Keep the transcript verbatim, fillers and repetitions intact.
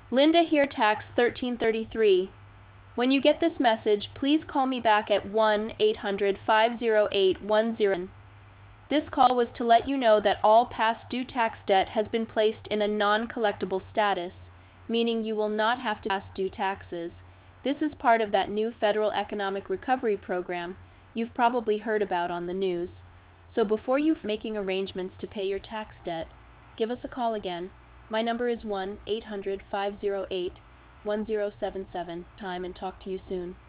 Linda here, tax thirteen thirty-three. When you get this message, please call me back at one eight hundred, five oh eight, one oh. This call was to let you know that all past due tax debt has been placed in a non-collectible status, meaning you will not have to past due taxes. This is part of that new federal economic recovery program you've probably heard about on the news. So before you making arrangements to pay your tax debt, give us a call again. My number is one eight hundred, five oh eight, one oh seven seven. Time and talk to you soon.